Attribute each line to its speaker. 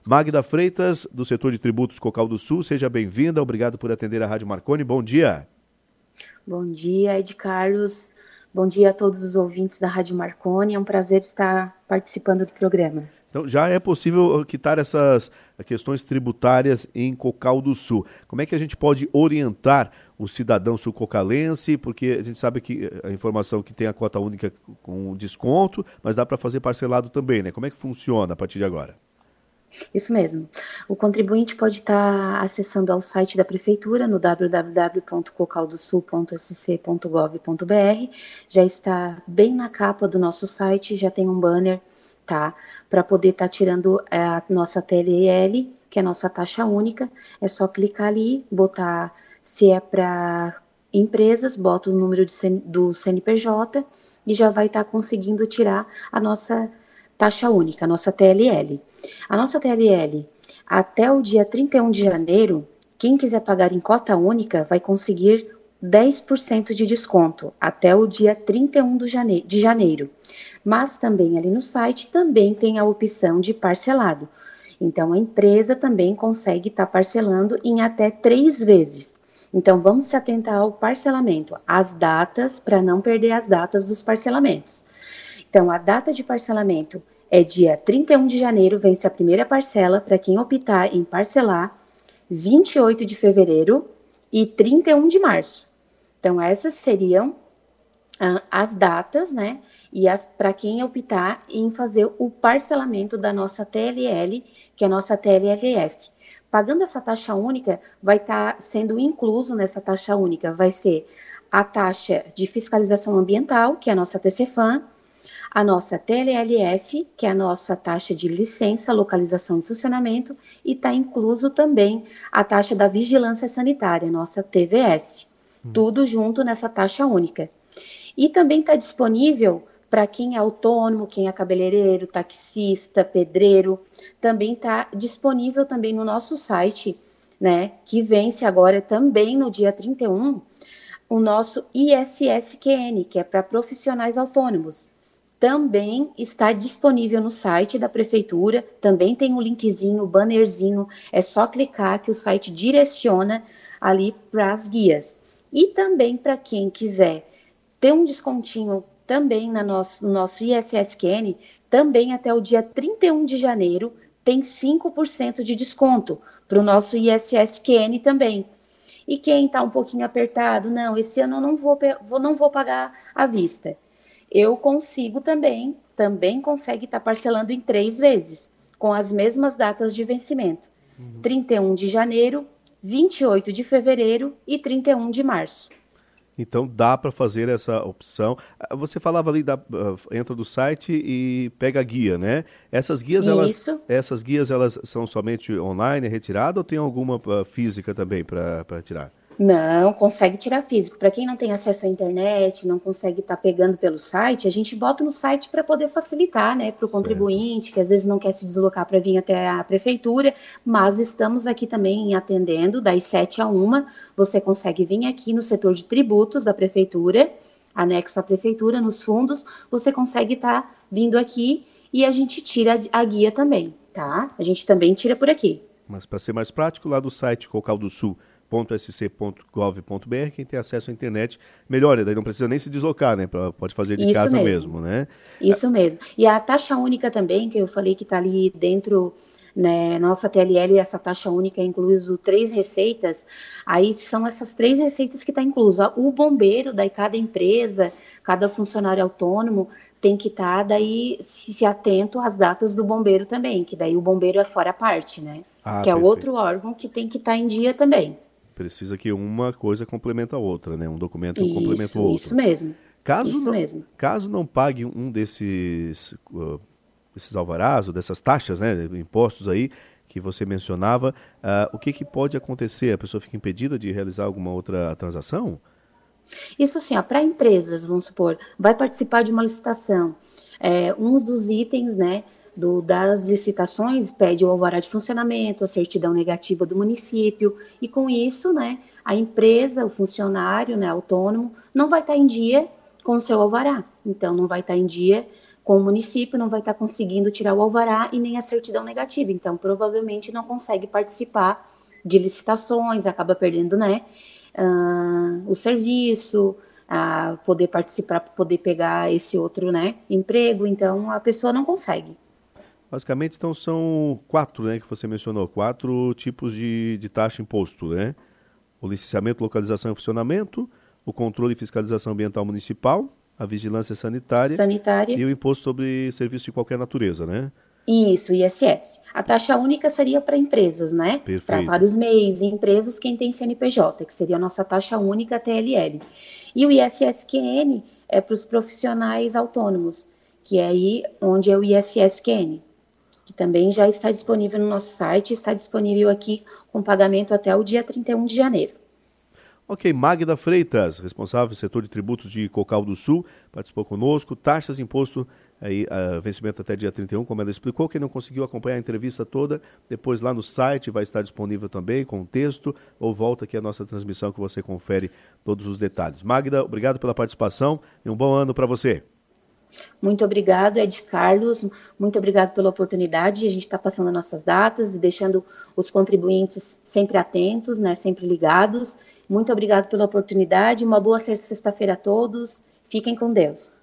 Speaker 1: Magda Freitas, do setor de tributos Cocal do Sul, seja bem-vinda, obrigado por atender a Rádio Marconi, bom dia.
Speaker 2: Bom dia, Ed Carlos, bom dia a todos os ouvintes da Rádio Marconi, é um prazer estar participando do programa.
Speaker 1: Então, já é possível quitar essas questões tributárias em Cocal do Sul. Como é que a gente pode orientar o cidadão sul-cocalense? Porque a gente sabe que a informação que tem a cota única com desconto, mas dá para fazer parcelado também, né? Como é que funciona a partir de agora?
Speaker 2: Isso mesmo. O contribuinte pode estar acessando ao site da Prefeitura no www.cocaldosul.sc.gov.br. Já está bem na capa do nosso site, já tem um banner, tá? Para poder estar tirando a nossa TLL, que é a nossa taxa única. É só clicar ali, botar se é para empresas, bota o número do CNPJ e já vai estar conseguindo tirar a nossa taxa única, a nossa TLL. A nossa TLL, até o dia 31 de janeiro, quem quiser pagar em cota única vai conseguir 10% de desconto até o dia 31 de janeiro. Mas também ali no site também tem a opção de parcelado. Então a empresa também consegue estar parcelando em até 3 vezes. Então vamos se atentar ao parcelamento, às datas, para não perder as datas dos parcelamentos. Então, a data de parcelamento é dia 31 de janeiro, vence a primeira parcela para quem optar em parcelar, 28 de fevereiro e 31 de março. Então, essas seriam as datas, né? E para quem optar em fazer o parcelamento da nossa TLL, que é a nossa TLLF. Pagando essa taxa única, vai estar sendo incluso nessa taxa única, vai ser a taxa de fiscalização ambiental, que é a nossa TCFAM, a nossa TLLF, que é a nossa taxa de licença, localização e funcionamento, e está incluso também a taxa da vigilância sanitária, nossa TVS. Tudo junto nessa taxa única. E também está disponível para quem é autônomo, quem é cabeleireiro, taxista, pedreiro, também está disponível também no nosso site, né, que vence agora também no dia 31, o nosso ISSQN, que é para profissionais autônomos. Também está disponível no site da Prefeitura, também tem um linkzinho, bannerzinho, é só clicar que o site direciona ali para as guias. E também para quem quiser ter um descontinho também no nosso ISSQN, também até o dia 31 de janeiro tem 5% de desconto para o nosso ISSQN também. E quem está um pouquinho apertado, não, esse ano eu não vou pagar à vista. Eu consigo também consegue estar parcelando em 3 vezes, com as mesmas datas de vencimento. 31 de janeiro, 28 de fevereiro e 31 de março.
Speaker 1: Então dá para fazer essa opção. Você falava ali, entra do site e pega a guia, né? Essas guias, elas são somente online, retirada, ou tem alguma física também para tirar?
Speaker 2: Não, consegue tirar físico. Para quem não tem acesso à internet, não consegue estar pegando pelo site, a gente bota no site para poder facilitar, né, para o contribuinte, que às vezes não quer se deslocar para vir até a prefeitura, mas estamos aqui também atendendo das 7 a 1. Você consegue vir aqui no setor de tributos da prefeitura, anexo à prefeitura, nos fundos, você consegue estar vindo aqui e a gente tira a guia também, tá? A gente também tira por aqui.
Speaker 1: Mas para ser mais prático, lá do site cocaldosul.sc.gov.br, quem tem acesso à internet, melhor, daí não precisa nem se deslocar, né? Pode fazer de casa mesmo, né?
Speaker 2: Isso mesmo. E a taxa única também, que eu falei que está ali dentro, né, nossa TLL, essa taxa única é incluso 3 receitas, aí são essas 3 receitas que está incluso. O bombeiro, daí cada empresa, cada funcionário autônomo tem que estar daí se atento às datas do bombeiro também, que daí o bombeiro é fora a parte, né? Que é outro órgão que tem que estar em dia também.
Speaker 1: Precisa que uma coisa complementa a outra, né? Um documento complementa o outro.
Speaker 2: Isso mesmo.
Speaker 1: Caso não pague um desses alvarás, ou dessas taxas, né, impostos aí, que você mencionava, o que pode acontecer? A pessoa fica impedida de realizar alguma outra transação?
Speaker 2: Isso assim, para empresas, vamos supor, vai participar de uma licitação, uns dos itens, né, das licitações pede o alvará de funcionamento, a certidão negativa do município, e com isso, né, a empresa, o funcionário, né, autônomo, não vai estar em dia com o seu alvará, então não vai estar em dia com o município, não vai estar conseguindo tirar o alvará e nem a certidão negativa. Então, provavelmente não consegue participar de licitações, acaba perdendo, né, o serviço, a poder participar, poder pegar esse outro, né, emprego. Então, a pessoa não consegue.
Speaker 1: Basicamente, então, são 4, né, que você mencionou, 4 tipos de taxa e imposto, né? O licenciamento, localização e funcionamento, o controle e fiscalização ambiental municipal, a vigilância sanitária
Speaker 2: Sanitária.
Speaker 1: e o imposto sobre serviço de qualquer natureza, né?
Speaker 2: Isso, ISS. A taxa única seria para empresas, né? Para
Speaker 1: Perfeito.
Speaker 2: os MEIs e empresas quem tem CNPJ, que seria a nossa taxa única TLL. E o ISSQN é para os profissionais autônomos, que é aí onde é o ISSQN, que também já está disponível no nosso site, está disponível aqui com pagamento até o dia 31 de janeiro.
Speaker 1: Ok, Magda Freitas, responsável do setor de tributos de Cocal do Sul, participou conosco. Taxas, imposto, aí, vencimento até dia 31, como ela explicou. Quem não conseguiu acompanhar a entrevista toda, depois lá no site vai estar disponível também com texto, ou volta aqui a nossa transmissão que você confere todos os detalhes. Magda, obrigado pela participação e um bom ano para você.
Speaker 2: Muito obrigado, Ed Carlos. Muito obrigado pela oportunidade. A gente está passando nossas datas e deixando os contribuintes sempre atentos, né, sempre ligados. Muito obrigado pela oportunidade. Uma boa sexta-feira a todos. Fiquem com Deus.